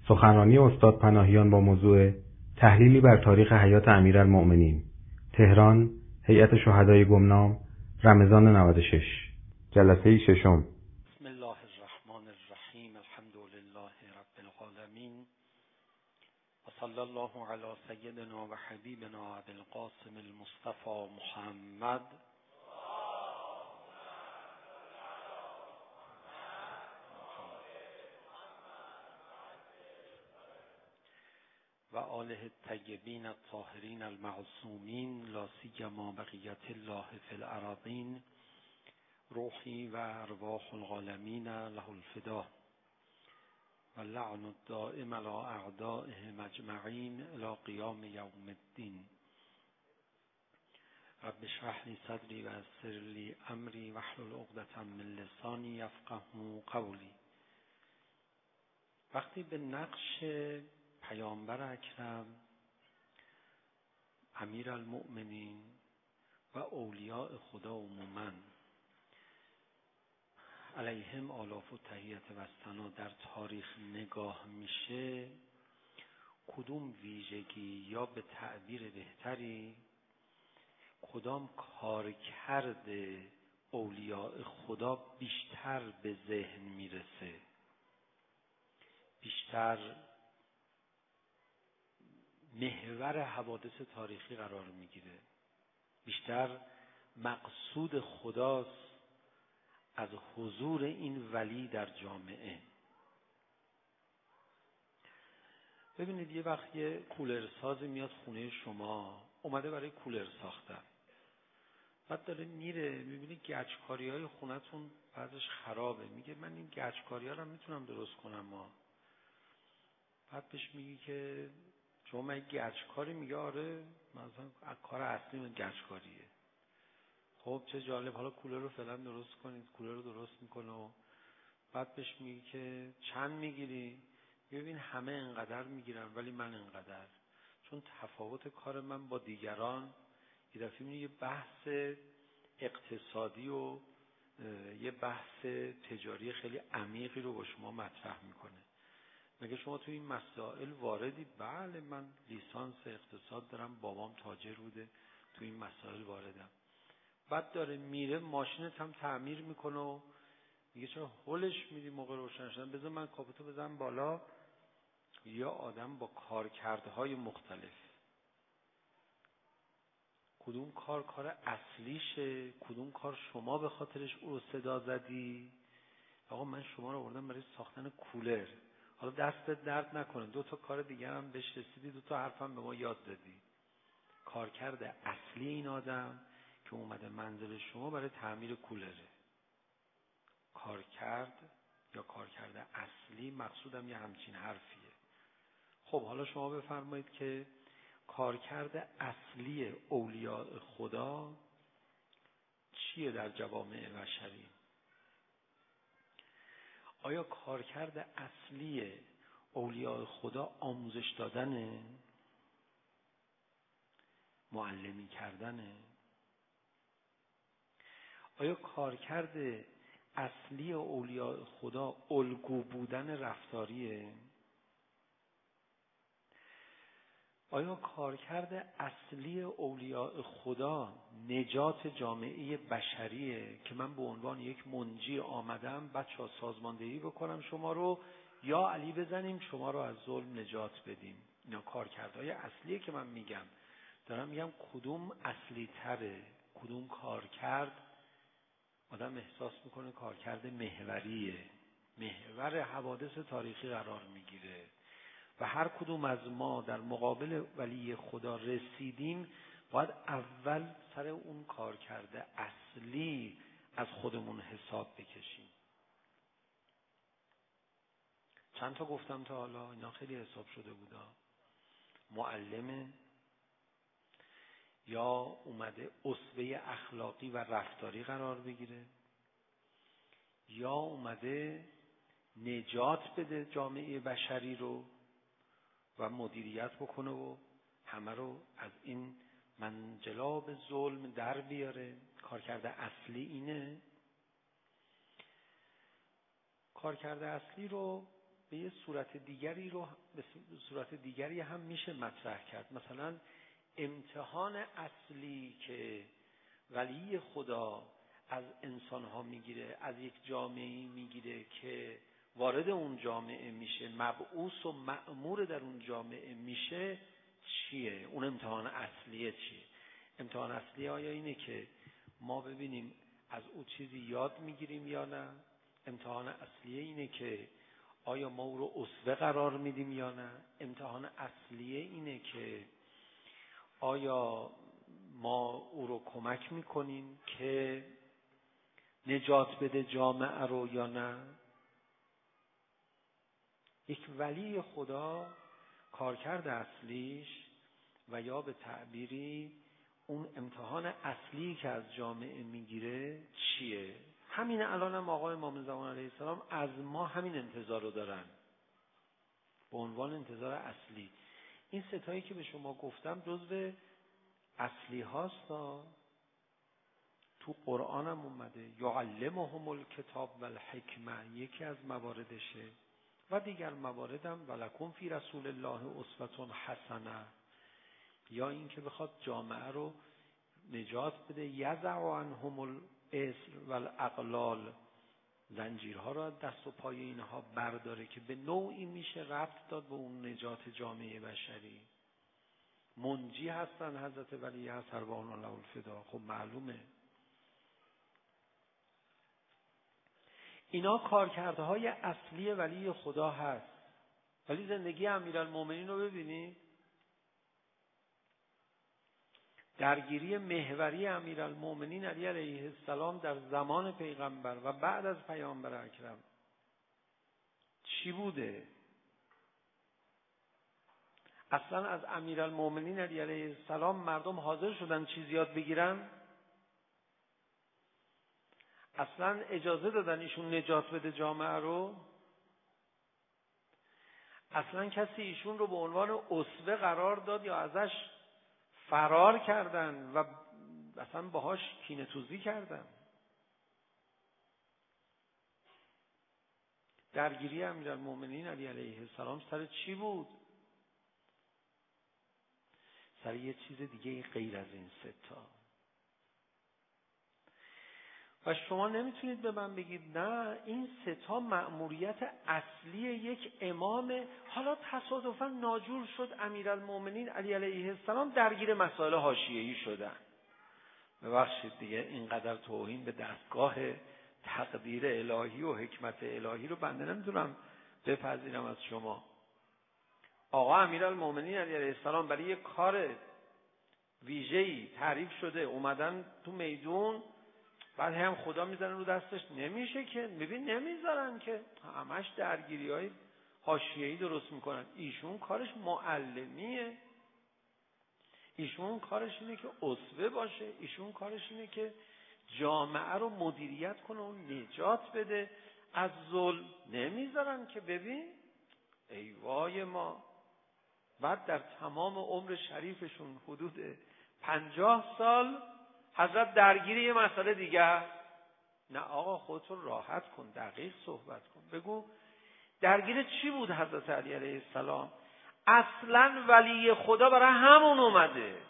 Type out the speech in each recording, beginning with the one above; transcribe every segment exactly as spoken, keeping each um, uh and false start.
سخنرانی استاد پناهیان با موضوع تحلیلی بر تاریخ حیات امیرالمؤمنین، تهران، هیئت شهدای گمنام، رمضان نود و شش. جلسه ششم. بسم الله الرحمن الرحیم. الحمد لله رب العالمین و صلی الله علی سیدنا و حبیبنا ابی القاسم المصطفى محمد و آله الطیبین الطاهرین المعصومین، لا سیما بقیت الله فی الارضین، روحی و ارواح العالمین له الفدا و لعن الدائم علی اعدائهم اجمعین الی قیام یوم الدین. رب اشرح لی صدری و یسر لی امری واحلل عقدة من لسانی یفقهوا قولی. وقتی به نقش پیامبر اکرم، امیرالمؤمنین و اولیاء خدا عموماً علیهم آلاف و تحیت و ثنا در تاریخ نگاه میشه، کدوم ویژگی یا به تعبیر بهتری کدام کارکرد اولیاء خدا بیشتر به ذهن میرسه، بیشتر محور حوادث تاریخی قرار میگیره، بیشتر مقصود خداست از حضور این ولی در جامعه. ببینید یه وقت یه کولرسازی میاد خونه شما، اومده برای کولر ساختن، بعد داره میره میبینی گچکاری های خونتون بعضش خرابه، میگه من این گچکاری ها رو میتونم درست کنم. ما بعد بهش میگی که شما من گچکاری؟ میگه آره، مثلا کار اصلی من گچکاریه. خب چه جالب، حالا کولر رو فعلا درست کنید. کولر رو درست میکنه و بعد بهش میگی که چند میگیری؟ ببین همه انقدر میگیرن ولی من انقدر، چون تفاوت کار من با دیگران. یه دفعه میبینی یه بحث اقتصادی و یه بحث تجاری خیلی عمیقی رو با شما مطرح میکنه. مگه شما تو این مسائل واردی؟ بله من لیسانس اقتصاد دارم، بابام تاجر بوده، تو این مسائل واردم. بعد داره میره ماشینت هم تعمیر میکنه و میگه چرا هولش میدی موقع روشن شدن؟ بذار من کاپوتو بزنم بالا. یا آدم با کارکردهای مختلف، کدوم کار کار اصلیشه، کدوم کار شما به خاطرش او رو صدا زدی. آقا من شما رو آوردم برای ساختن کولر، حالا دستت درد نکنه دو تا کار دیگر هم بهش رسیدی، دو تا حرف هم به ما یاد دادی. کارکرد اصلی این آدم که اومده منزل شما برای تعمیر کولره. کارکرد یا کارکرد اصلی، مقصودم یه همچین حرفیه. خب حالا شما بفرمایید که کارکرد اصلی اولیاء خدا چیه در جوامع بشری؟ آیا کارکرد اصلی اولیاء خدا آموزش دادنه؟ معلمی کردنه؟ آیا کارکرد اصلی اولیاء خدا الگو بودن رفتاریه؟ آیا کارکرد اصلی اولیاء خدا نجات جامعه بشریه که من به عنوان یک منجی آمدم بچه‌ها سازماندهی بکنم شما رو، یا علی بزنیم شما رو از ظلم نجات بدیم؟ اینا کارکردهای اصلیه که من میگم. دارم میگم کدوم اصلی تره، کدوم کارکرد آدم احساس میکنه کارکرد محوریه، محور حوادث تاریخی قرار میگیره. و هر کدوم از ما در مقابل ولی خدا رسیدیم باید اول سر اون کارکرد اصلی از خودمون حساب بکشیم. چند تا گفتم تا حالا، اینا خیلی حساب شده بودا. معلمه، یا اومده اسوه اخلاقی و رفتاری قرار بگیره، یا اومده نجات بده جامعه بشری رو و مدیریت بکنه و همه رو از این منجلاب ظلم در بیاره. کارکرد اصلی اینه. کارکرد اصلی رو به یه صورت دیگری رو به صورت دیگری هم میشه مطرح کرد. مثلا امتحان اصلی که ولی خدا از انسان‌ها میگیره، از یک جامعه‌ای میگیره که وارد اون جامعه میشه، مبعوث و مأمور در اون جامعه میشه، چیه؟ اون امتحان اصلیه چیه؟ امتحان اصلی آیا اینه که ما ببینیم از او چیزی یاد میگیریم یا نه؟ امتحان اصلیه اینه که آیا ما او رو اسوه قرار میدیم یا نه؟ امتحان اصلیه اینه که آیا ما او رو کمک میکنیم که نجات بده جامعه رو یا نه؟ یک ولی خدا کارکرد اصلیش و یا به تعبیری اون امتحان اصلی که از جامعه میگیره چیه؟ همین الان هم آقای امام زمان علیه السلام از ما همین انتظار رو دارن به عنوان انتظار اصلی. این ستایی که به شما گفتم جزو اصلی هاست، تو قرآن هم اومده یعلمهم الکتاب و الحکمه، یکی از مواردشه، و دیگر موارد هم ولکم فی رسول الله اسوة حسنه، یا این که بخواد جامعه رو نجات بده، یضع عنهم الاسر والاغلال، زنجیرها رو از دست و پای اینها برداره، که به نوعی میشه ربط داد به اون نجات جامعه بشری. منجی هستن حضرت ولی هست ارواحنا له الفدا. خب معلومه اینا کارکردهای اصلی ولی خدا هست. ولی زندگی امیرالمومنین رو ببینید، درگیری محوری امیرالمومنین علی علیه السلام در زمان پیغمبر و بعد از پیامبر اکرم چی بوده؟ اصلا از امیرالمومنین علی علیه السلام مردم حاضر شدن چیز یاد بگیرن؟ اصلا اجازه دادن ایشون نجات بده جامعه رو؟ اصلا کسی ایشون رو به عنوان اسوه قرار داد یا ازش فرار کردن و اصلا باهاش کینه توزی کردن؟ درگیری امیرالمومنین علی علیه السلام سر چی بود؟ سر یه چیز دیگه غیر از این سه تا. و شما نمیتونید به من بگید نه این سه تا مأموریت اصلی یک امامه، حالا تصادفاً ناجور شد امیرالمومنین علی علیه السلام درگیر مسائل حاشیه‌ای شدن. ببخشید دیگه اینقدر توهین به دستگاه تقدیر الهی و حکمت الهی رو بنده نمیتونم بپذیرم از شما. آقا امیرالمومنین علی علیه السلام برای یک کار ویژه‌ای تعریف شده، اومدن تو میدون، بعد هم خدا میزنن رو دستش، نمیشه که، ببین نمیذارن که، همش درگیری‌های حاشیه‌ای درست میکنن. ایشون کارش معلمیه، ایشون کارش اینه که اسوه باشه، ایشون کارش اینه که جامعه رو مدیریت کنه و نجات بده از ظلم. نمیذارن که، ببین ای وای ما. بعد در تمام عمر شریفشون حدود پنجاه سال حضرت درگیری یه مسئله دیگه است. نه آقا خودتون راحت کن، دقیق صحبت کن، بگو درگیر چی بود حضرت علی علیه السلام؟ اصلا ولی خدا برای همون اومده،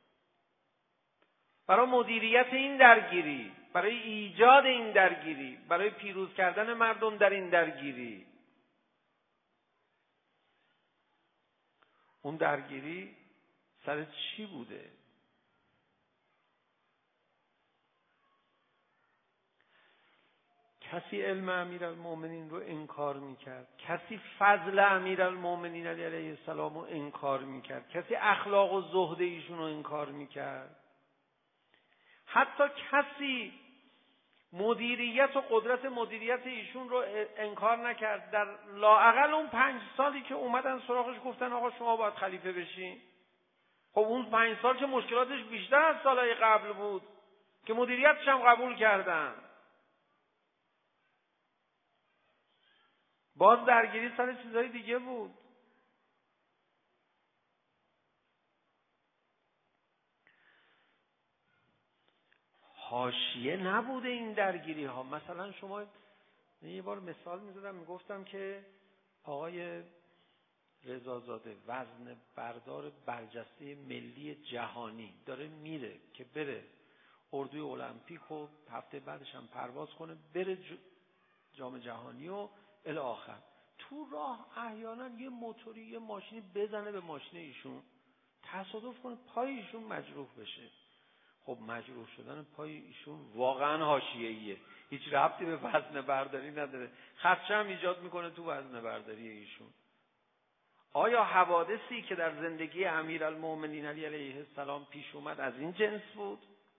برای مدیریت این درگیری، برای ایجاد این درگیری، برای پیروز کردن مردم در این درگیری. اون درگیری سر چی بوده؟ کسی علم امیرالمومنین رو انکار میکرد، کسی فضل امیرالمومنین علیه السلام رو انکار میکرد، کسی اخلاق و زهد ایشون رو انکار میکرد، حتی کسی مدیریت و قدرت مدیریت ایشون رو انکار نکرد. در لااقل اون پنج سالی که اومدن سراغش گفتن آقا شما باید خلیفه بشین، خب اون پنج سال که مشکلاتش بیشتر از سالهای قبل بود که مدیریتش هم قبول کردن. باز درگیری سر چیزهای دیگه بود. حاشیه نبوده این درگیری ها. مثلا شما یه بار مثال میزدم، میگفتم که آقای رضازاده وزن بردار برجسته ملی جهانی داره میره که بره اردوی المپیک و هفته بعدش هم پرواز کنه بره جام جهانی و الی آخر. تو راه احیانا یه موتوری یه ماشینی بزنه به ماشین ایشون، تصادف کنه پای ایشون مجروح بشه. خب مجروح شدن پای ایشون واقعا حاشیه‌ایه، هیچ ربطی به وزن برداری نداره، خدشه هم ایجاد میکنه تو وزن برداری ایشون. آیا حوادثی که در زندگی امیرالمومنین علی علیه السلام پیش اومد از این جنس بود؟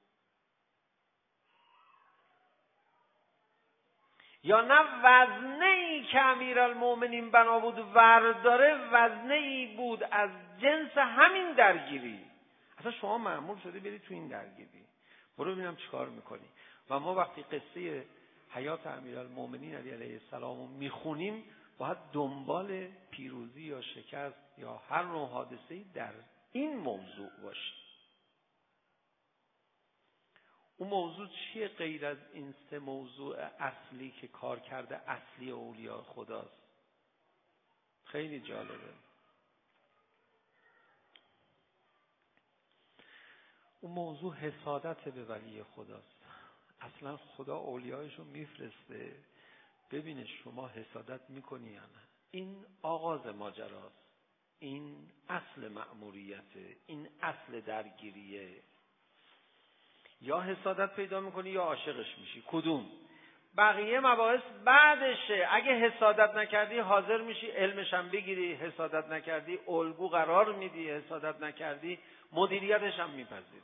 یا نه وزنه ای که امیرالمومنین بنا بود ورداره وزنه ای بود از جنس همین درگیری؟ اصلا شما مأمور شدی بری تو این درگیری، برو ببینم چیکار میکنی. و ما وقتی قصه حیات امیرالمومنین علی علیه السلام رو میخونیم باید دنبال پیروزی یا شکست یا هر نوع حادثه‌ای در این موضوع باشیم. اون موضوع چیه غیر از این سه موضوع اصلی که کار کرده اصلی اولیاء خداست؟ خیلی جالبه. اون موضوع حسادت به ولی خداست. اصلا خدا اولیایشو میفرسته ببینه شما حسادت میکنی یا نه. این آغاز ماجراست، این اصل مأموریته، این اصل درگیریه. یا حسادت پیدا میکنی یا عاشقش میشی، کدوم؟ بقیه مباحث بعدشه. اگه حسادت نکردی حاضر میشی علمش هم بگیری، حسادت نکردی الگو قرار میدی، حسادت نکردی مدیریتش هم میپذیری.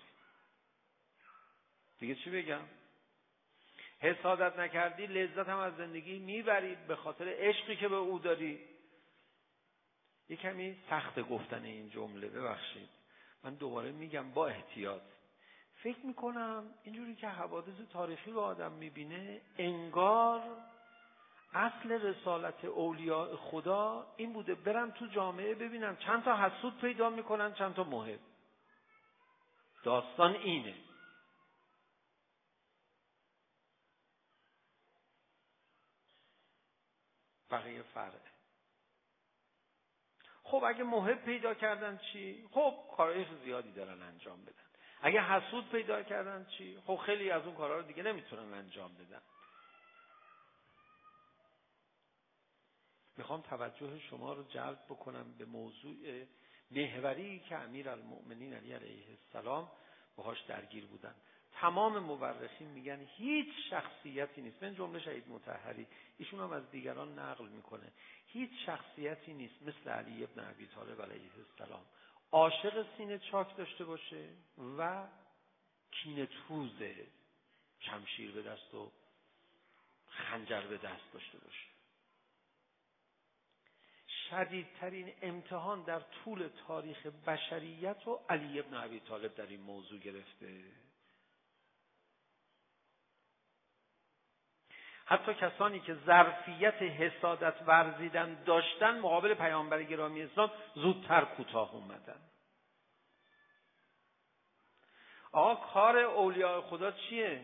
دیگه چی بگم؟ حسادت نکردی لذت هم از زندگی میبری به خاطر عشقی که به او داری. یه کمی سخت گفتن این جمله، ببخشید من دوباره میگم با احتیاط. فکر میکنم اینجوری که حوادث تاریخی رو آدم میبینه انگار اصل رسالت اولیاء خدا این بوده برن تو جامعه ببینن چند تا حسود پیدا میکنن چند تا محب. داستان اینه. بقیه فرعه. خب اگه محب پیدا کردن چی؟ خب کارهای زیادی دارن انجام بدن. اگه حسود پیدا کردن چی؟ خب خیلی از اون کارها رو دیگه نمیتونن انجام بدن. میخوام توجه شما رو جلب بکنم به موضوع محوری که امیرالمومنین علی علیه السلام باهاش درگیر بودن. تمام مورخین میگن هیچ شخصیتی نیست، من جمله شهید مطهری ایشون هم از دیگران نقل میکنه، هیچ شخصیتی نیست مثل علی ابن ابی طالب علیه السلام عاشق سینه چاک داشته باشه و کینه توز شمشیر به دست و خنجر به دست داشته باشه. شدیدترین امتحان در طول تاریخ بشریت و علی ابن ابی طالب در این موضوع گرفته. حتی کسانی که ظرفیت حسادت ورزیدن داشتن مقابل پیامبر گرامی اسلام زودتر کوتاه اومدن. آقا کار اولیاء خدا چیه؟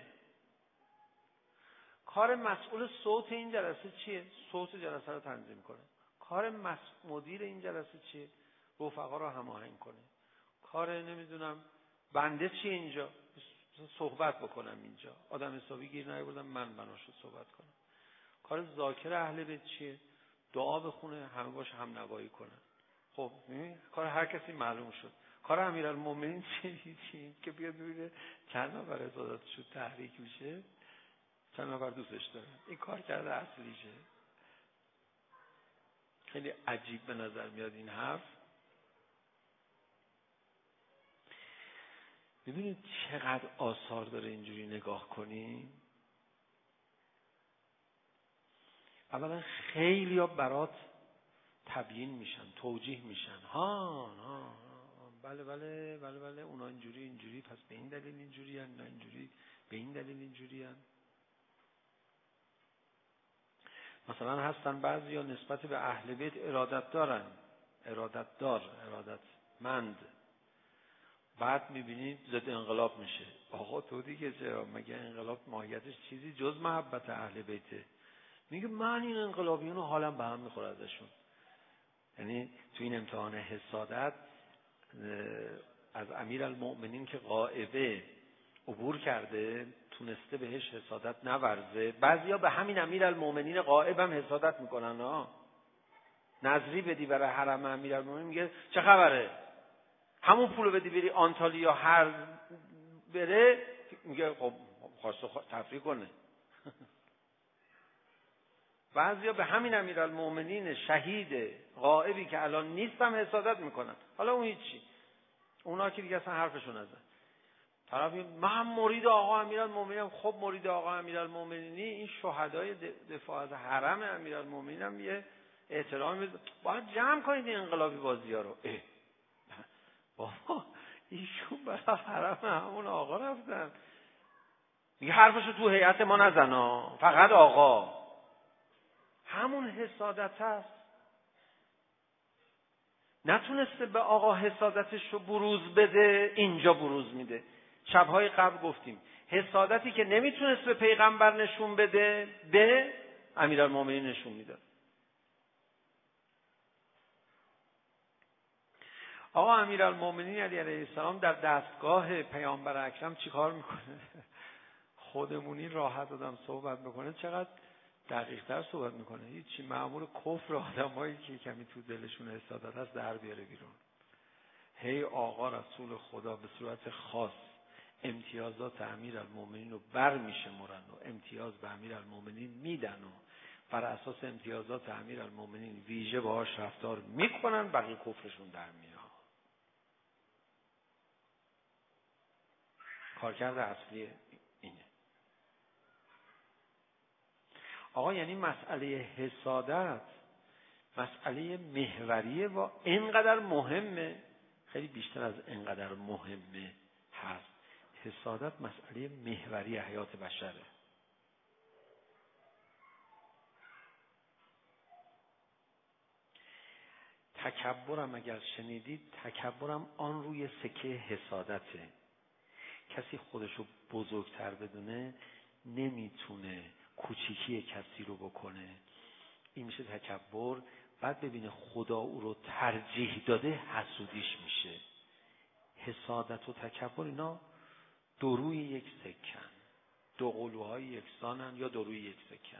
کار مسئول صوت این جلسه چیه؟ صوت جلسه رو تنظیم کنه. کار مدیر این جلسه چیه؟ رفقا رو هماهنگ کنه. کار نمیدونم بنده چیه اینجا؟ صحبت بکنم اینجا. آدم حسابی گیر نیاوردم من بناشو صحبت کنم. کار ذاکر اهل بیت چیه؟ دعا بخونه، همه باش هم نوایی کنن. خب کار هر کسی معلوم شد. کار امیرالمومنین چیه؟ چیه که بیاد ببینه چند نفر حسادتشو تحریک میشه، چند نفر دوستش دارن. این کار کرده اصلیشه. خیلی عجیب به نظر میاد این حرف. ببینید چقدر آثار داره اینجوری نگاه کنیم. اولا خیلی ها برات تبیین میشن، توجیه میشن. ها ها بله بله بله بله اونا اینجوری اینجوری پس به این دلیل اینجوری هن، نه اینجوری به این دلیل اینجوری هن. مثلا هستن بعضی ها نسبت به اهل بیت ارادت دارن، ارادت دار، ارادت مند. بعد میبینید ضد انقلاب میشه. آقا تو دیگه چرا؟ مگه انقلاب ماهیتش چیزی جز محبت اهل بیته؟ میگه من این انقلابیون رو حالم به هم میخوره ازشون. یعنی تو این امتحان حسادت از امیرالمؤمنین که غائبه عبور کرده تونسته بهش حسادت نورزه. بعضیا به همین امیرالمؤمنین غائب هم حسادت میکنن. ها نظری بدی برای حرم امیرالمؤمنین، میگه چه خبره، همون پولو بدی بری آنتالیا هر بره، میگه خب خواسته تفریح کنه. بعضیا به همین امیرالمؤمنین شهید غائبی که الان نیستم حسادت میکنن. حالا اون هیچی، اونا که دیگه اصلا حرفشون نزن. طرفی من مرید آقا امیرالمؤمنینم. خب مرید آقا امیرالمؤمنینی، این شهدای دفاع از حرم امیرالمؤمنینم یه احترامی باید جمع کنید این انقلابی بازی‌ها رو. اه. بابا ایشون برای حرم همون آقا رفتن، میگه حرفشو تو هیئت ما نزنا، فقط آقا. همون حسادت هست. نتونسته به آقا حسادتش رو بروز بده، اینجا بروز میده. شبهای قبل گفتیم حسادتی که نمیتونست به پیغمبر نشون بده به امیرالمؤمنین نشون میداد. آقا امیرالمؤمنین علی علیه السلام در دستگاه پیامبر اکرم چیکار میکنه؟ خودمونی راحت آدم صحبت میکنه، چقدر دقیق‌تر صحبت میکنه. هیچی، مأمور کفر آدمایی که کمی تو دلشون حسادت هست در بیاره بیرون. هی آقا رسول خدا به صورت خاص امتیازات امیرالمؤمنین رو بر میشمرن و امتیاز به امیرالمؤمنین میدن و بر اساس امتیازات امیرالمؤمنین ویژه باهاش رفتار میکنن، بقیه کفرشون در میاد. کارکرد اصلی اینه. آقا یعنی مسئله حسادت مسئله محوریه و اینقدر مهمه، خیلی بیشتر از اینقدر مهمه هست. حسادت مسئله محوری حیات بشره. تکبرم اگر شنیدید، تکبرم آن روی سکه حسادته. کسی خودشو بزرگتر بدونه نمیتونه کوچیکی کسی رو بکنه، این میشه تکبر. بعد ببینه خدا او رو ترجیح داده، حسودیش میشه. حسادت و تکبر اینا دو روی یک سکن، دو قلوهای یکسانن یا دو روی یک سکن.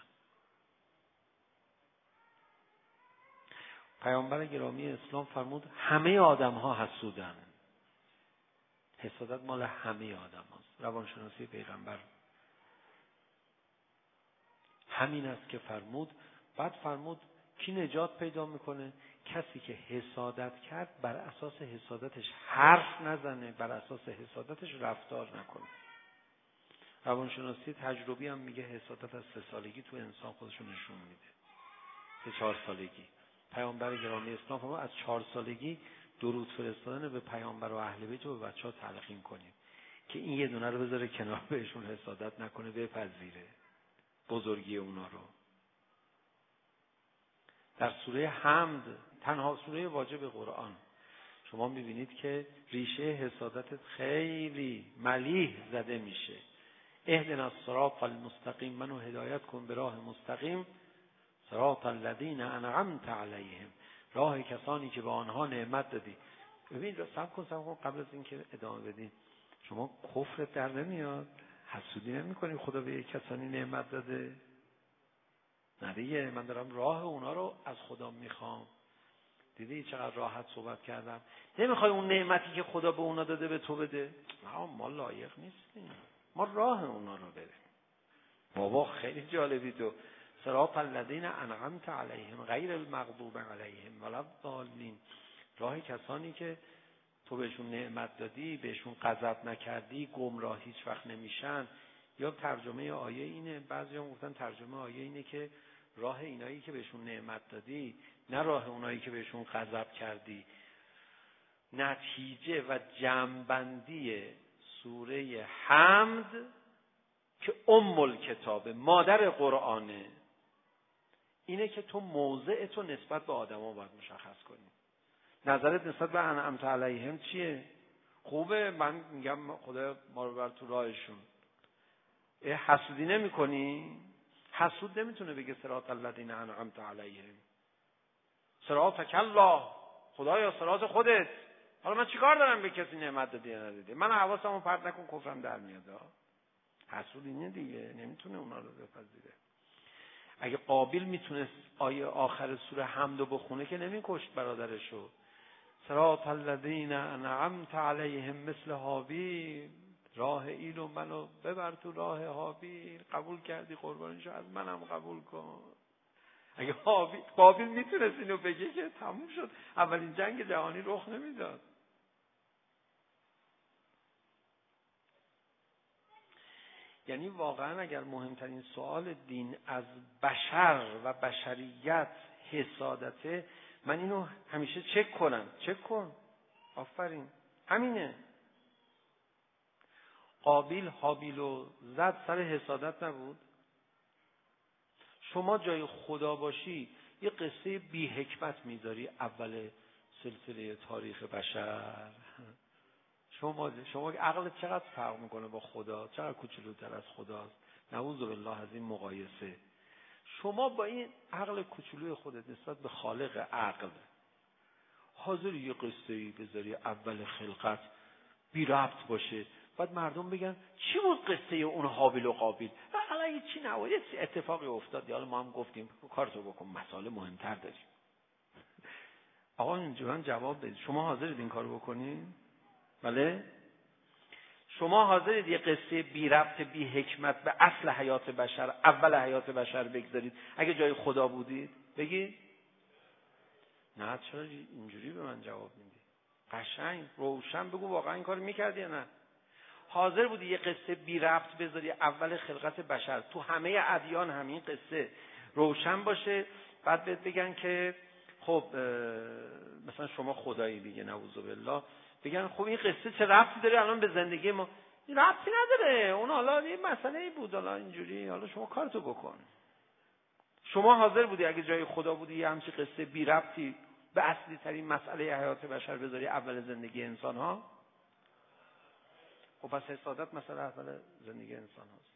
پیامبر گرامی اسلام فرمود همه آدم ها حسودن. حسادت مال همه آدم هاست. روانشناسی پیغمبر همین است که فرمود. بعد فرمود کی نجات پیدا میکنه؟ کسی که حسادت کرد بر اساس حسادتش حرف نزنه، بر اساس حسادتش رفتار نکنه. روانشناسی تجربی هم میگه حسادت از سه سالگی تو انسان خودشو نشون میده، سه چهار سالگی. پیامبر گرامی اسلام فرمود از چهار سالگی درود فرستادن به پیامبر و اهل بیت رو به بچه‌ها تلقین کنیم که این یه دونه رو بذاره کنار، بهشون حسادت نکنه، بپذیره بزرگی اونا رو. در سوره حمد، تنها سوره واجب قرآن، شما میبینید که ریشه حسادت خیلی ملیح زده میشه. اهدنا الصراط المستقیم، منو هدایت کن به راه مستقیم، صراط الذین انعمت علیهم، راه کسانی که به آنها نعمت دادی. ببین صبر کن صبر کن قبل از اینکه ادامه بدین، شما کفرت در نمیاد؟ حسودی نمی کنی خدا به یک کسانی نعمت داده؟ نه دیگه، من دارم راه اونا رو از خدا میخوام. دیدی چقدر راحت صحبت کردم؟ نمیخوای اون نعمتی که خدا به اونا داده به تو بده؟ نه ما لایق نیستیم، ما راه اونا رو بریم. بابا خیلی جالبی تو. صراط الذین انعمت علیهم غیر المغضوب علیهم ولا الضالین، راه کسانی که تو بهشون نعمت دادی، بهشون غضب نکردی، گمراه هیچ وقت نمیشن. یا ترجمه آیه اینه، بعضی هم گفتن ترجمه آیه اینه که راه اینایی که بهشون نعمت دادی، نه راه اونایی که بهشون غضب کردی. نتیجه و جمع‌بندی سوره حمد که ام الکتاب، مادر قرآنه، اینه که تو موضع تو نسبت به آدما باید مشخص کنی. نظرت نسبت به انعمت علیهم چیه؟ خوبه، من میگم خدا ما رو بر تو راهشون. حسودی نمی کنی؟ حسود نمیتونه بگه صراط الذین انعمت علیهم. صراطک الله، خدایا صراط خودت. حالا من چیکار دارم به کسی نعمت دادی یا ندادی؟ من حواسمو پرت نکن کفرم در میاد. حسود اینه دیگه، نمیتونه اونا رو بپذیره. اگه قابیل میتونست آیه آخر سوره حمد رو بخونه که نمیکشت برادرشو. صراط الذین انعمت علیهم مثل هابیل، راه ایلو منو ببر تو راه هابیل. قبول کردی قربانشو، از منم قبول کن. اگه هابیل قابیل میتونست اینو بگه که تموم شد، اولین جنگ جهانی رخ نمیداد. یعنی واقعا اگر مهمترین سوال دین از بشر و بشریت حسادته، من اینو همیشه چک کنم. چک کن. آفرین. همینه. قابیل هابیلو زد سر حسادت نبود؟ شما جای خدا باشی یه قصه بی حکمت میذاری اول سلسله تاریخ بشر. شما شما عقلت چقدر فرق میکنه با خدا؟ چقدر کوچولوتر از خداست؟ نعوذ بالله از این مقایسه. شما با این عقل کوچولوی خودت نسبت به خالق عقل حاضری یه قصه‌ای بذاری اول خلقت بی ربط باشه، بعد مردم بگن چی بود قصه اون هابیل و قابیل؟ حالا هیچی نبود، یه اتفاقی افتاد، حالا ما هم گفتیم کارتو بکن، مسائل مهمتر داریم. آقا اینجوری جواب بدید. شما حاضرید این کارو بکنید؟ بله؟ شما حاضرید یه قصه بی ربط بی حکمت به اصل حیات بشر، اول حیات بشر بگذارید اگه جای خدا بودید؟ بگید. نه چرا اینجوری به من جواب میدی؟ قشنگ روشن بگو واقعا این کارو میکردی یا نه؟ حاضر بودی یه قصه بی ربط بذاری اول خلقت بشر، تو همه ادیان همین قصه روشن باشه، بعد بهت بگن که خب مثلا شما خدایی دیگه نعوذ بالله، بگن خب این قصه چه ربطی داره الان به زندگی ما؟ این ربطی نداره، اون حالا یه مسئله بود، حالا اینجوری، حالا شما کارتو بکن. شما حاضر بودی اگه جای خدا بودی یه همچین قصه بی ربطی به اصلی ترین مسئله حیات بشر بذاری اول زندگی انسان ها؟ خب پس حسادت مسئله اول زندگی انسان هاست.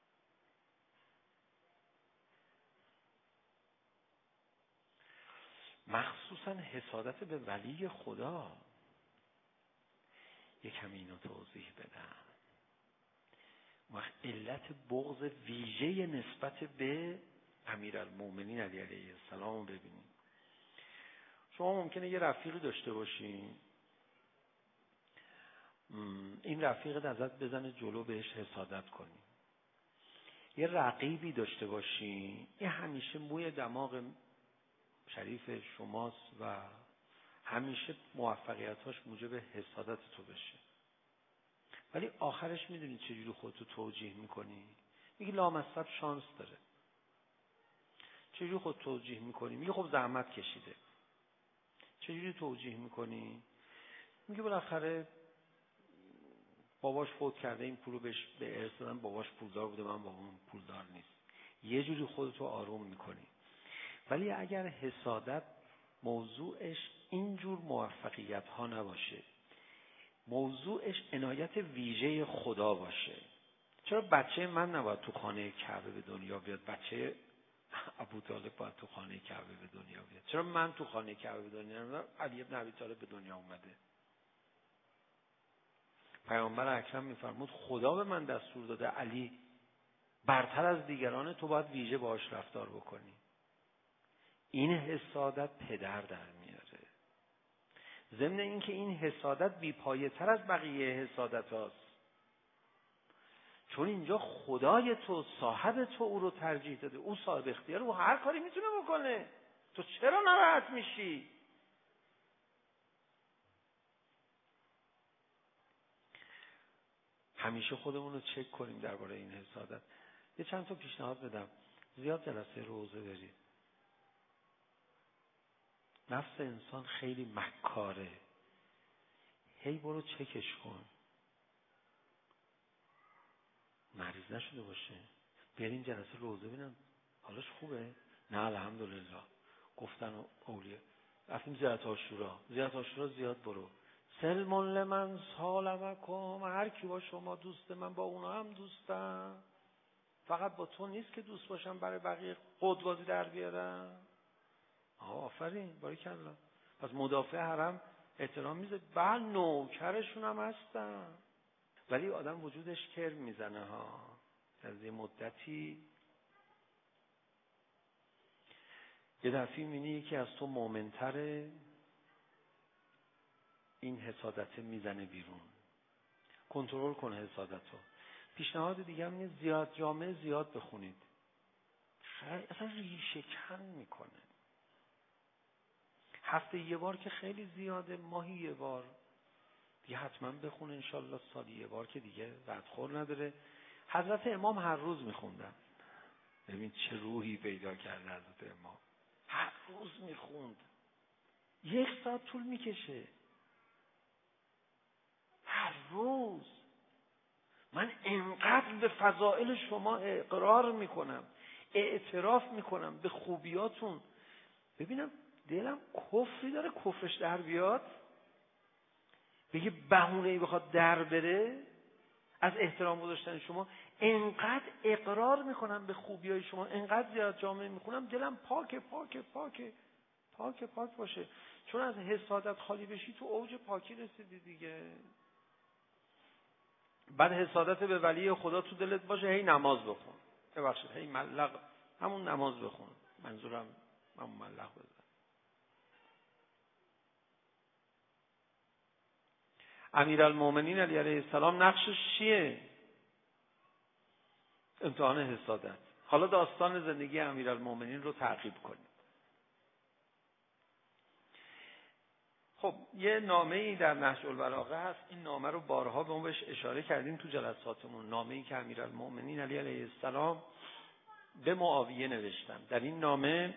مخصوصا حسادت به ولی خدا. یکم اینو توضیح بدم. وقت علت بغض ویژه نسبت به امیرالمومنین علی علیه السلام ببینید. شما ممکنه یه رفیقی داشته باشین، این رفیقت ازت بزنه جلو بهش حسادت کنی. یه رقیبی داشته باشین، این همیشه موی دماغ شریف شماست و همیشه موفقیتاش موجب حسادت تو بشه، ولی آخرش میدونی چجوری خودتو توجیه میکنی؟ میگی لامصب شانس داره. چجوری خودت توجیه میکنی؟ میگی خب زحمت کشیده. چجوری توجیه میکنی؟ میگی بالاخره باباش فوت کرده، این پولو بهش به ارث دادن، باباش پولدار بوده، من بابام پولدار نیست. یه جوری خودتو آروم میکنی. ولی اگر حسادت موضوعش اینجور موفقیت ها نباشه، موضوعش عنایت ویژه خدا باشه. چرا بچه من نباید تو خانه کعبه به دنیا بیاد؟ بچه ابو طالب باید تو خانه کعبه به دنیا بیاد. چرا من تو خانه کعبه به دنیا نمیام؟ علی ابن ابی طالب به دنیا اومده. پیامبر اکرم میفرمود خدا به من دستور داده علی برتر از دیگران، تو باید ویژه باهاش رفتار بکنی. این حسادت پدر در میاره. ضمن این که این حسادت بی‌پایه تر از بقیه حسادت هاست، چون اینجا خدای تو، صاحب تو او رو ترجیح داده، او صاحب اختیار، او هر کاری میتونه بکنه. تو چرا ناراحت میشی؟ همیشه خودمون رو چک کنیم درباره این حسادت. یه چند تا پیشنهاد بدم. زیاد جلسه روزه برید. نفس انسان خیلی مکاره. هی برو چکش کن. مریض نشده باشه. بریم جلسه روزه ببینم حالش خوبه؟ نه الحمدلله. گفتن اولیاء. رفتیم زیارت عاشورا. زیارت عاشورا زیاد برو. سلمون لمن سالمکم، هر کی با شما دوسته من با اونا هم دوستم. فقط با تو نیست که دوست باشم برای بقیه قدوازی در بیارم. آه آفرین باریکلا. پس مدافع حرم احترام میذاره. بله نوکرشون هم هستن، ولی آدم وجودش کرم میزنه ها. از یه مدتی یه دفعی میبینی یکی از تو مومنتره، این حسادت میزنه بیرون. کنترل کن حسادتو. پیشنهاد دیگه هم اینه زیاد جامعه زیاد بخونید. اصلا ریشه کن میکنه. هفته یه بار که خیلی زیاده، ماهی یه بار دیگه حتما بخونه انشالله. سالی یه بار که دیگه ردخور نداره. حضرت امام هر روز میخوندن. ببین چه روحی پیدا کرده حضرت امام. هر روز میخوند. یک ساعت طول میکشه. هر روز. من انقدر به فضائل شما اقرار میکنم، اعتراف میکنم به خوبیاتون. ببینم دلم کفری داره کفرش در بیاد، بگه بهونه‌ای بخواد در بره از احترام گذاشتن شما. انقدر اقرار میکنم به خوبیای شما، انقدر زیاد جامعه میخونم، دلم پاک پاک پاک پاک پاک باشه. چون از حسادت خالی بشی تو اوج پاکی رسیدی دیگه. بعد حسادت به ولی خدا تو دلت باشه، هی نماز بخون. ببخشید هی ملق، همون نماز بخون. منظورم همون ملق بزن. امیرالمومنین علی علیه السلام نقشش چیه؟ امتحان حسادت. حالا داستان زندگی امیرالمومنین رو تعقیب کنید. خب یه نامه‌ای در نهج البلاغه هست. این نامه رو بارها به اون بهش اشاره کردیم تو جلساتمون. نامه‌ای که امیرالمومنین علی علیه السلام به معاویه نوشتن. در این نامه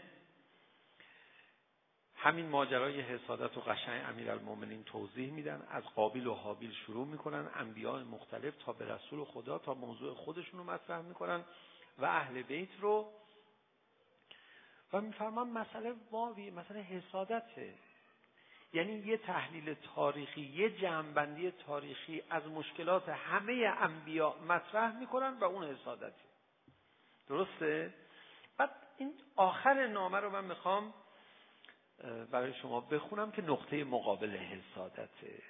همین ماجرای حسادت و قشنگ امیرالمومنین توضیح میدن. از قابیل و حابیل شروع میکنن، انبیاء مختلف تا به رسول خدا، تا موضوع خودشون رو مطرح میکنن و اهل بیت رو، و میفرمان مسئله واوی مسئله حسادته. یعنی یه تحلیل تاریخی، یه جمع‌بندی تاریخی از مشکلات همه انبیا مطرح میکنن و اون حسادتی. درسته؟ بعد این آخر نامه رو من میخوام برای شما بخونم که نقطه مقابل حسادته.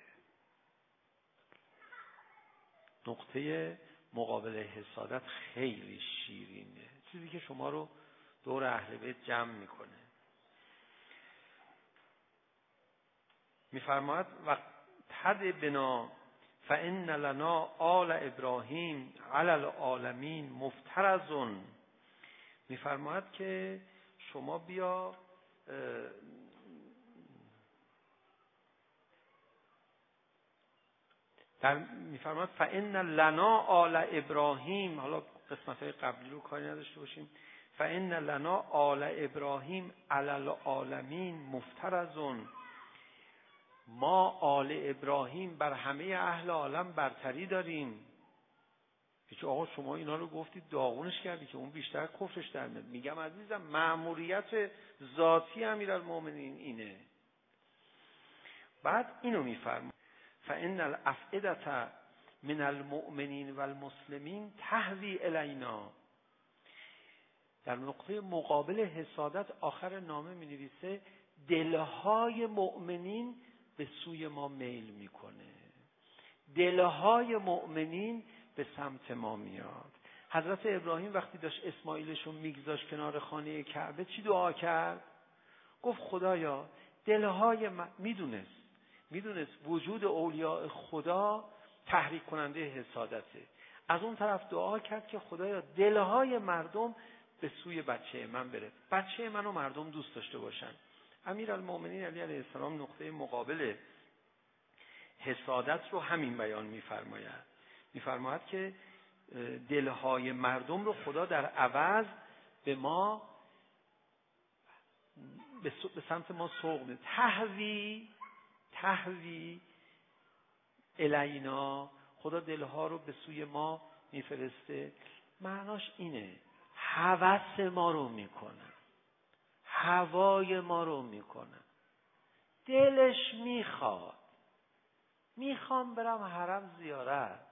نقطه مقابل حسادت خیلی شیرینه، چیزی که شما رو دور اهل بیت جمع میکنه. میفرماید وقت تد بنا فان لنا آل ابراهیم علی العالمین مفترضون. میفرماید که شما بیا در میفرماید فان لنا آل ابراهیم، حالا قسمت‌های قبلی رو کاری نداشته باشیم، فان لنا آل ابراهیم علی العالمین مفترضون. ما آل ابراهیم بر همه اهل عالم برتری داریم. هیچ آقا شما اینا رو گفتید داغونش کردی که اون بیشتر کفرش در میاد. میگم عزیزم مأموریت ذاتی امیرالمومنین اینه. بعد اینو میفرماید فان الافئده من المؤمنین والمسلمین تهوی الینا. در نقطه مقابل حسادت آخر نامه می نویسه دلهای مؤمنین به سوی ما میل میکنه، دلهای مؤمنین به سمت ما میاد. حضرت ابراهیم وقتی داشت اسماعیلشو میگذاشت کنار خانه کعبه چی دعا کرد؟ گفت خدایا دلهای من، میدونست میدونست وجود اولیاء خدا تحریک کننده حسادته. از اون طرف دعا کرد که خدایا دلهای مردم به سوی بچه من بره، بچه منو مردم دوست داشته باشن. امیرالمومنین علی علیه السلام نقطه مقابل حسادت رو همین بیان میفرماید. میفرماید که دلهای مردم رو خدا در عوض به ما به سمت ما سوق میده. تهوی تهوی الینا، خدا دلها رو به سوی ما میفرسته. معناش اینه هوس ما رو میکنه، هوای ما رو میکنه. دلش میخواد، میخوام برم حرم زیارت.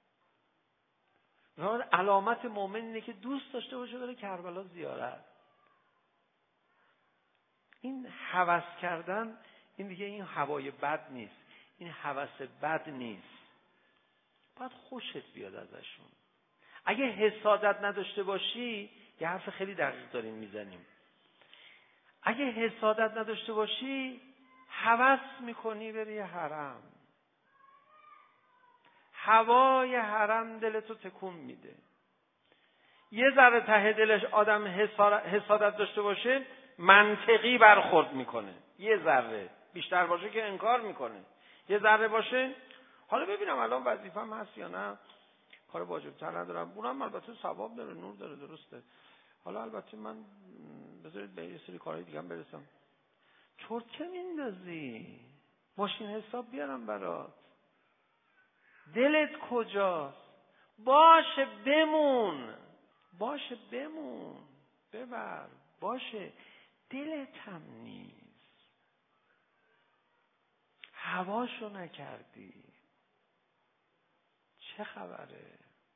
علامت مؤمن اینه که دوست داشته باشه بره کربلا زیارت. این هوس کردن، این دیگه این هوای بد نیست، این هوس بد نیست، باید خوشت بیاد ازشون. اگه حسادت نداشته باشی، یه حرف خیلی دقیق داریم میزنیم، اگه حسادت نداشته باشی هوس میکنی بری حرم، هوای حرم دلتو تکون میده. یه ذره ته دلش آدم حسادت داشته باشه منطقی برخورد میکنه، یه ذره بیشتر باشه که انکار میکنه، یه ذره باشه حالا ببینم الان وظیفه‌م هست یا نه، کار واجب‌تر ندارم، اونم البته ثواب داره، نور داره، درسته، حالا البته من بذارید به یه سری کارهای دیگه هم برسم. چرتکه میندازی؟ ماشین حساب بیارم برات. دلت کجاست؟ باشه بمون، باشه بمون، ببر، باشه، دلت هم نیست، هواشو نکردی، چه خبره؟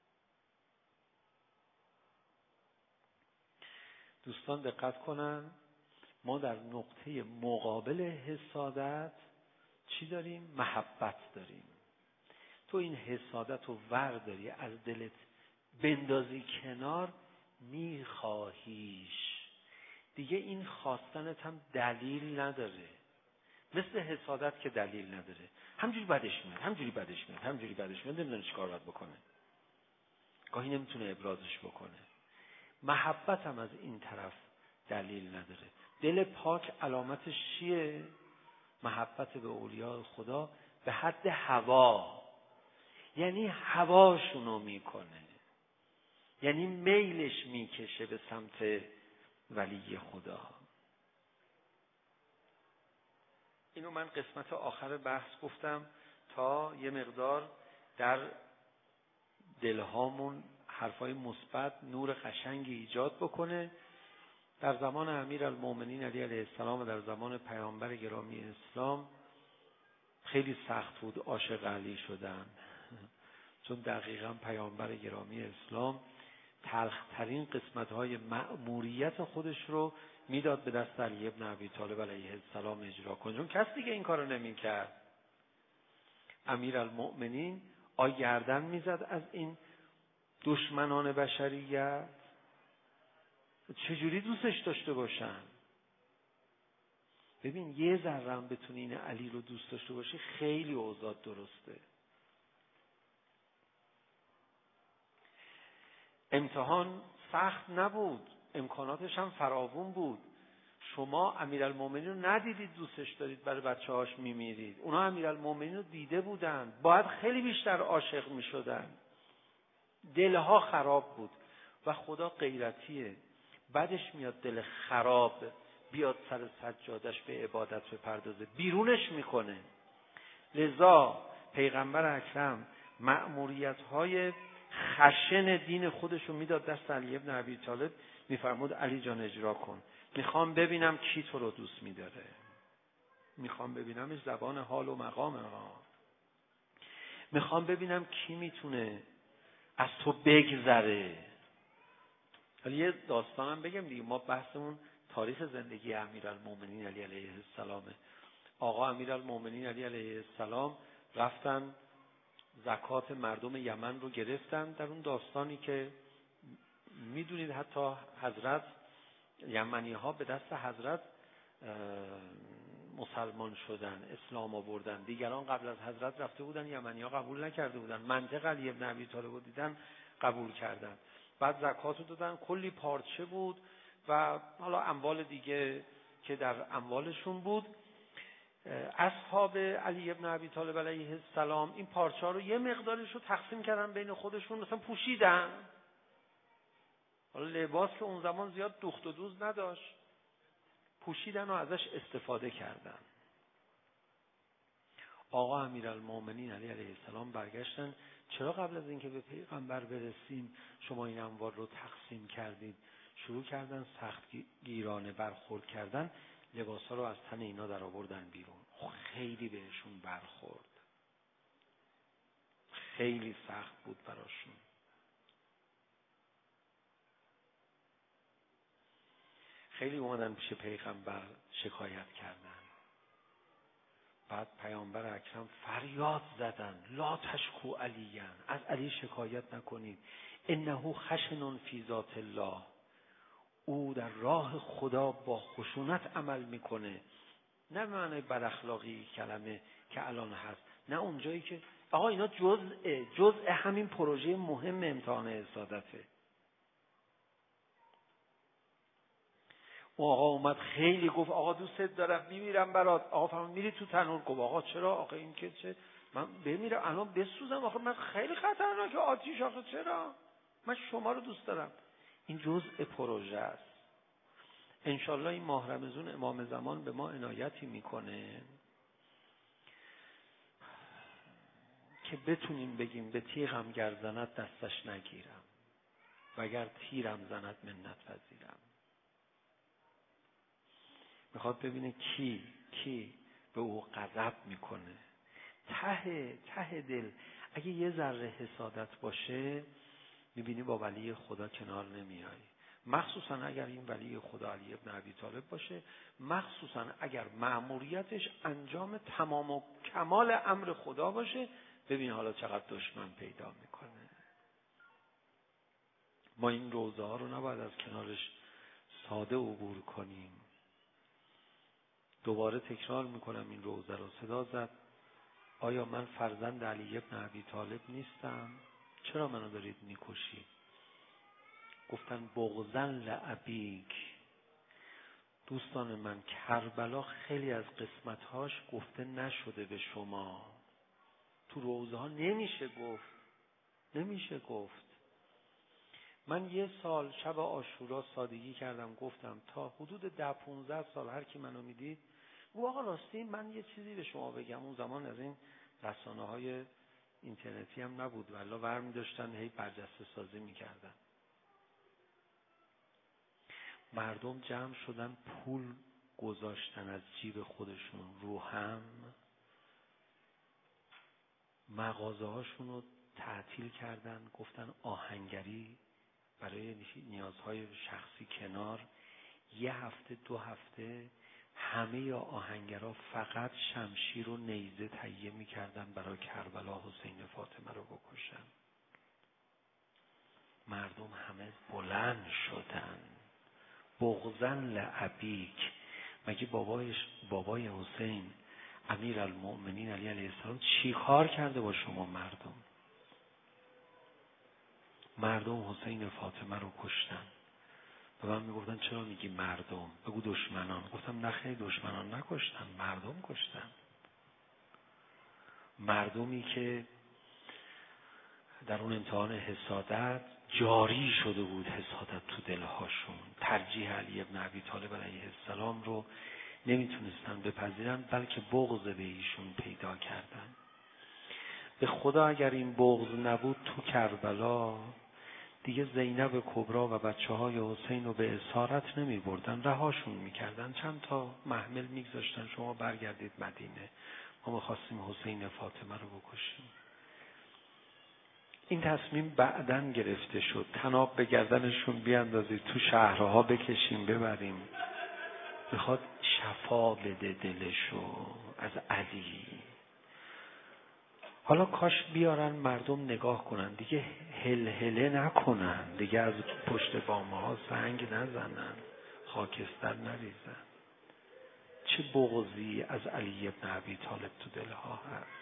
دوستان دقت کنن، ما در نقطه مقابل حسادت چی داریم؟ محبت داریم. تو این حسادت رو ورداری از دلت بندازی کنار، میخواهیش دیگه، این خواستنت هم دلیل نداره، مثل حسادت که دلیل نداره، همجوری بدش میاد، همجوری بدش میاد، همجوری بدش میاد، نمیدونه چیکار باید بکنه، گاهی نمیتونه ابرازش بکنه. محبت هم از این طرف دلیل نداره. دل پاک علامتش چیه؟ محبت به اولیاء خدا به حد هوا، یعنی هواشونو میکنه، یعنی میلش میکشه به سمت ولی خدا. اینو من قسمت آخر بحث گفتم تا یه مقدار در دلهامون حرفای مثبت، نور قشنگی ایجاد بکنه. در زمان امیرالمومنین علی علیه السلام و در زمان پیامبر گرامی اسلام خیلی سخت بود عاشق علی شدن، چون دقیقاً پیامبر گرامی اسلام تلخ‌ترین قسمت‌های مأموریت خودش رو میداد به دست علی ابن ابی طالب علیه السلام اجرا کنه، چون کس دیگه این کارو نمی‌کرد. امیرالمؤمنین آی گردن میزد از این دشمنان بشریت، چجوری دوستش داشته باشن؟ ببین یه ذره هم بتونی این علی رو دوست داشته باشی خیلی اوضاع درسته. امتحان سخت نبود، امکاناتش هم فراوون بود. شما امیرالمومنین رو ندیدید دوستش دارید برای بچه‌هاش میمیرید، اونا امیرالمومنین رو دیده بودن، باید خیلی بیشتر عاشق میشدن، دلها خراب بود و خدا غیرتیه، بعدش میاد دل خراب بیاد سر سجادش به عبادت بپردازه، بیرونش میکنه. لذا پیغمبر اکرم مأموریت‌های خشن دین خودشو میداد دست علی ابن ابی طالب، میفرمود علی جان اجرا کن، میخوام ببینم کی تو رو دوست میداره، میخوام ببینمش زبان حال و مقامه ها، میخوام ببینم کی میتونه از تو بگذره. حالا یه داستانم بگم دیگه، ما بحثمون تاریخ زندگی امیرالمومنین علی علیه السلامه. آقا امیرالمومنین علی علیه السلام رفتن زکات مردم یمن رو گرفتن. در اون داستانی که میدونید حتی حضرت یمنی ها به دست حضرت مسلمان شدن، اسلام آوردن، دیگران قبل از حضرت رفته بودن، یمنی ها قبول نکرده بودن، منطق علی ابن ابی طالب رو دیدن قبول کردن، بعد زکات رو دادن، کلی پارچه بود و حالا اموال دیگه که در اموالشون بود. اصحاب علی ابن ابی طالب علیه السلام این پارچه ها رو یه مقدارش رو تقسیم کردن بین خودشون، مثلا پوشیدن. حالا لباس که اون زمان زیاد دوخت و دوز نداشت، پوشیدن و ازش استفاده کردن. آقا امیرالمومنین علی علیه السلام برگشتن، چرا قبل از اینکه به پیغمبر برسیم شما این اموال رو تقسیم کردید؟ شروع کردن سخت گیرانه برخورد کردن، لباسا رو از تن اینا در آوردن بیرون. خیلی بهشون برخورد، خیلی سخت بود براشون. خیلی اومدن پیش پیغمبر شکایت کردن. بعد پیامبر اکرم فریاد زدن لا تشکو علیًا، از علی شکایت نکنید، انه خشن فی ذات الله، او در راه خدا با خشونت عمل میکنه. نه معنی بد اخلاقی کلمه که الان هست، نه اونجایی که آقا اینا جزء جزء همین پروژه مهم امتحان حسادته. اون آقا اومد خیلی گفت آقا دوستت دارم میمیرم برات. آقا فرمود میری تو تنور. گفت آقا چرا؟ آقا این که چه من بمیرم الان بسوزم، آخه من خیلی خطرناکه آتیش، آخه چرا؟ من شما رو دوست دارم. این جزء پروژه است. انشالله این ماه رمضان امام زمان به ما عنایتی میکنه که بتونیم بگیم به تیغم گر زند دستش نگیرم و اگر تیرم زند منت پذیرم. میخواد ببینه کی کی به او غضب میکنه. ته ته دل اگه یه ذره حسادت باشه میبینی با ولی خدا کنار نمیای، مخصوصا اگر این ولی خدا علی ابن ابی طالب باشه، مخصوصا اگر مأموریتش انجام تمام و کمال امر خدا باشه. ببین حالا چقدر دشمن پیدا میکنه. ما این روزه ها رو نباید از کنارش ساده عبور کنیم. دوباره تکرار میکنم این روزه رو. صدا زد آیا من فرزند علی ابن ابی طالب نیستم؟ چرا منو دارید میکشید؟ گفتن بغضن لابیک. دوستان من، کربلا خیلی از قسمتهاش گفته نشده به شما. تو روزه ها نمیشه گفت، نمیشه گفت. من یه سال شب عاشورا سادگی کردم، گفتم تا حدود ده پونزده سال هر کی منو میدید او آقا راستی من یه چیزی به شما بگم. اون زمان از این رسانه های اینترنتی هم نبود، والله برمی داشتن هی برجسته سازی میکردن. مردم جمع شدن پول گذاشتن از جیب خودشون رو هم، مغازه هاشون رو تعطیل کردن، گفتن آهنگری برای نیازهای شخصی کنار. یه هفته دو هفته همه آهنگرها فقط شمشیر و نیزه تهیه می‌کردن برای کربلا حسین فاطمه رو بکشن. مردم همه بلند شدن بغضن لابیک. مگه بابایش بابای حسین امیرالمؤمنین علی علیه السلام چی کار کرده با شما مردم؟ مردم حسین فاطمه رو کشتن. به من میگفتن چرا میگی مردم؟ بگو دشمنان. گفتم نه خیلی دشمنان نکشتن، مردم کشتن. مردمی که در اون امتحان حسادت جاری شده بود، حسادت تو دلهاشون، ترجیح علی ابن ابی طالب علیه السلام رو نمیتونستن بپذیرن، بلکه بغض به ایشون پیدا کردن. به خدا اگر این بغض نبود تو کربلا دیگه زینب کبرا و بچه های حسین رو به اسارت نمی بردن، رهاشون میکردن، چند تا محمل میگذاشتن شما برگردید مدینه، ما میخواستیم حسین فاطمه رو بکشیم. این تصمیم بعدن گرفته شد، طناب به گردنشون بیاندازید، تو شهرها بکشیم ببریم. میخواد شفا بده دلشو از علی. حالا کاش بیارن مردم نگاه کنن، دیگه هلهله نکنن، دیگه از پشت بامه ها سنگ نزنن، خاکستر نریزن. چه بغضی از علی ابن ابی طالب تو دلها هست.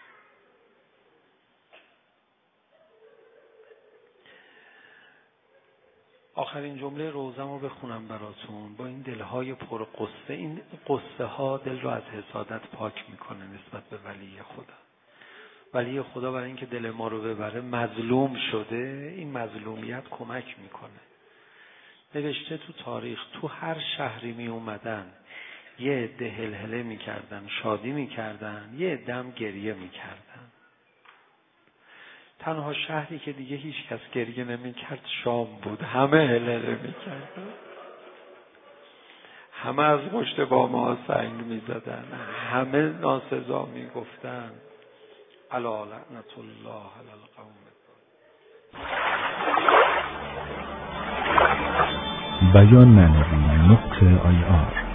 آخرین جمله روزمو بخونم براتون با این دلهای پر قصه. این قصه ها دل رو از حسادت پاک میکنه نسبت به ولی خدا. ولی خدا برای اینکه دل ما رو ببره مظلوم شده، این مظلومیت کمک میکنه. نوشته تو تاریخ تو هر شهری می اومدن یه عده هلهله میکردن، شادی میکردن، یه عده هم گریه میکردن. تنها شهری که دیگه هیچ کس گریه نمیکرد شام بود، همه هلهله میکردن، همه از پشت بامه ها سنگ میزدن، همه ناسزا میگفتن الا لعنت الله علی القوم. بیان معنوی نقطه آی آر